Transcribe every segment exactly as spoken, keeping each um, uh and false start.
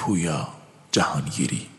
پویا جهانگیری.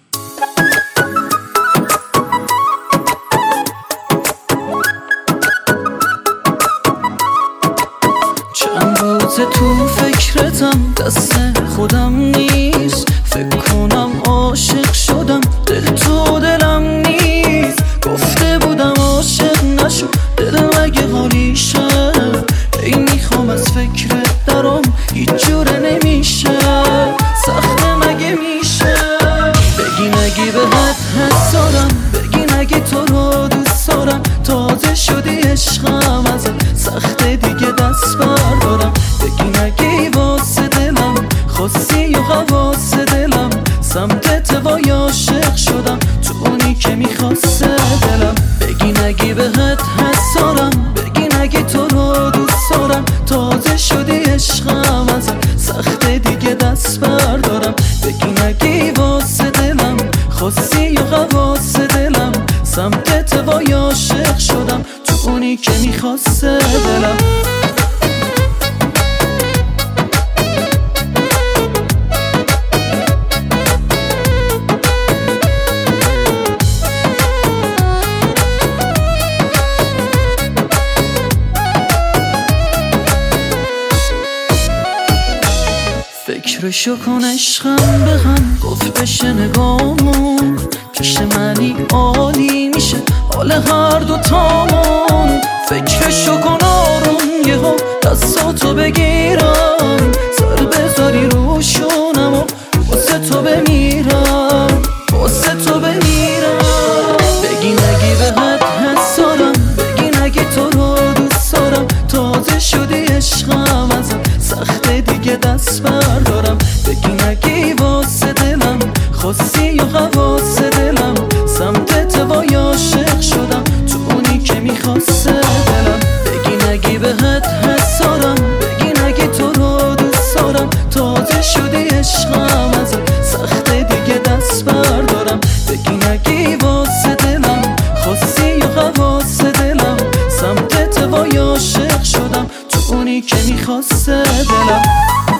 چند روز تو فکرتم، دست خودم نیست. فکر کنم عاشق شدم، دل تو دلم نیست. گفته بودم عاشق نشو، دل مگه حالیشه. ای میخوام از فکرت درام، هیچ جوره نمیشه. سخته مگه میشه بگی نگی بهت حس دارم، بگی نگی تو رو دوست دارم. تازه شدی عشقم ازت، سخته دیگه دست بردارم. بگی نگی واسه دلم، خواستی و حواس دلم. سمتت وای عاشق شدم، تو اونی که میخواسته دلم. بگی نگی بهت حس دارم، بگی نگی تو رو دوست دارم. تازه شدی عشقم ازت، سخته دیگه دست بردارم. بگی نگی واسه دلم، خواستی و حواس دلم. سمتت وای عاشق شدم، تو اونی که میخواسته دلم. فکرشو کن عشقم بهم، گفت بشه نگامون. پیش منی عالی میشه حال هر دوتامون. فکرشو کن آروم یهو دستاتو بگیرم. سر بذاری روشونم و واسه تو بمیرم، واسه تو بمیرم. بگی نگی بهت حس دارم، بگی نگی تو رو دوست دارم. تازه شدی عشقم ازت، سخته دیگه دست بردارم. بگی نگی واسه دلم، خواستی و حواس دلم. سمتت وای عاشق شدم، تو اونی که میخواسته دلم. بگی نگی بهت حس دارم، بگی نگی تو رو دوست دارم. تازه شدی عشقم ازت، سخته دیگه دست بردارم. بگی نگی واسه دلم، خواستی و حواس دلم. سمتت وای عاشق شدم، تو اونی که میخواسته دلم.